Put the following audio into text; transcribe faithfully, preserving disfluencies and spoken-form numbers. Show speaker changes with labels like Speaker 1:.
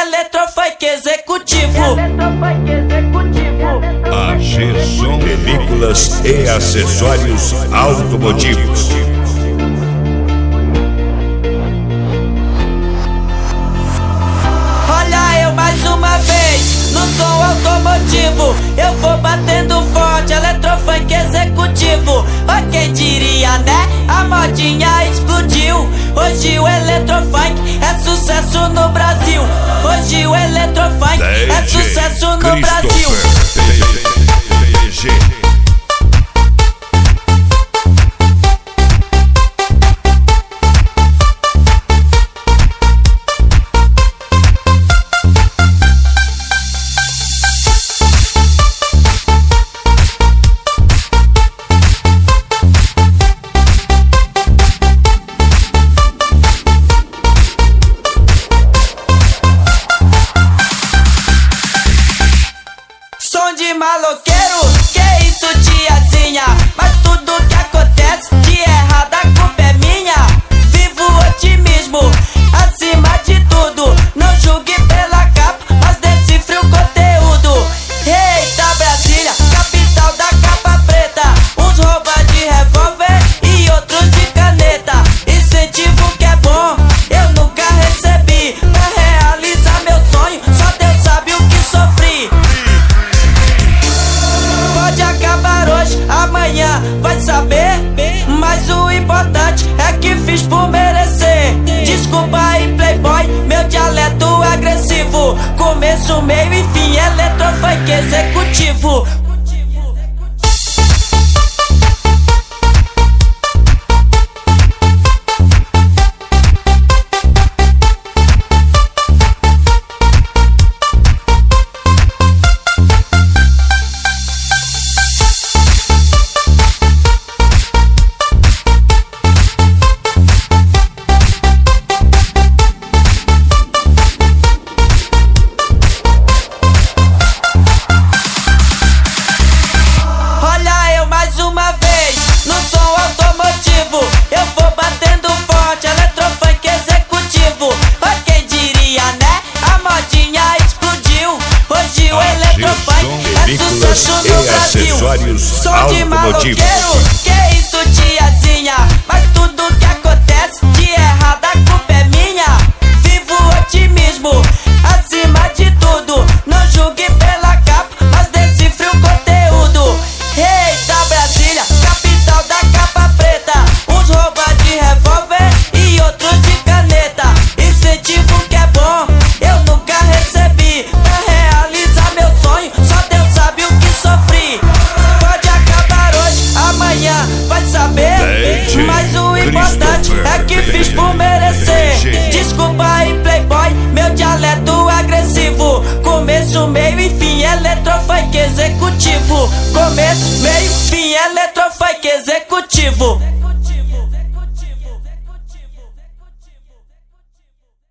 Speaker 1: Eletrofunk executivo.
Speaker 2: A G-Som Películas e Acessórios Automotivos.
Speaker 1: Olha eu mais uma vez no som automotivo. Eu vou batendo forte, Eletrofunk executivo. Oh, quem diria, né? A modinha explodiu. Hoje o Eletrofunk é sucesso no Brasil. Hoje o Eletrofunk é sucesso no Brasil. Som de maloqueiro, que isso tiazinha? Mas tudo que acontece de errado a culpa é minha. Vivo o otimismo, acima de tudo. Não julgue pela capa, mas decifre o conteúdo. Eita Brasília, capital da capa preta. Uns roubam de revólver e outros de caneta. Incentivo que é bom, eu nunca recebi. Pra realizar meu sonho, só Deus sabe o que sofri. Pode acabar hoje, amanhã vai saber. Mas o importante é que fiz por merecer. Desculpa aí playboy, meu dialeto agressivo. Começo, meio e fim, Eletrofunk executivo.
Speaker 2: E acessórios
Speaker 1: som de
Speaker 2: automotivos.
Speaker 1: Maloqueiro, que isso tiazinha? Mas tudo que acontece de errado a culpa é minha. Vivo o otimismo, acima de tudo. Não julgue pela capa, mas decifre o conteúdo. Eita Brasília, capital da capa preta. Uns roubam de revólver e outros de caneta. Incentivo que é bom, eu nunca recebi. Pra realizar meu sonho, só Deus sabe o que sofri. Pode acabar hoje, amanhã vai saber. Mas o importante é que fiz por merecer. Desculpa aí playboy, meu dialeto agressivo. Começo, meio e fim, Eletrofunk executivo. Começo, meio, fim, Eletrofunk executivo.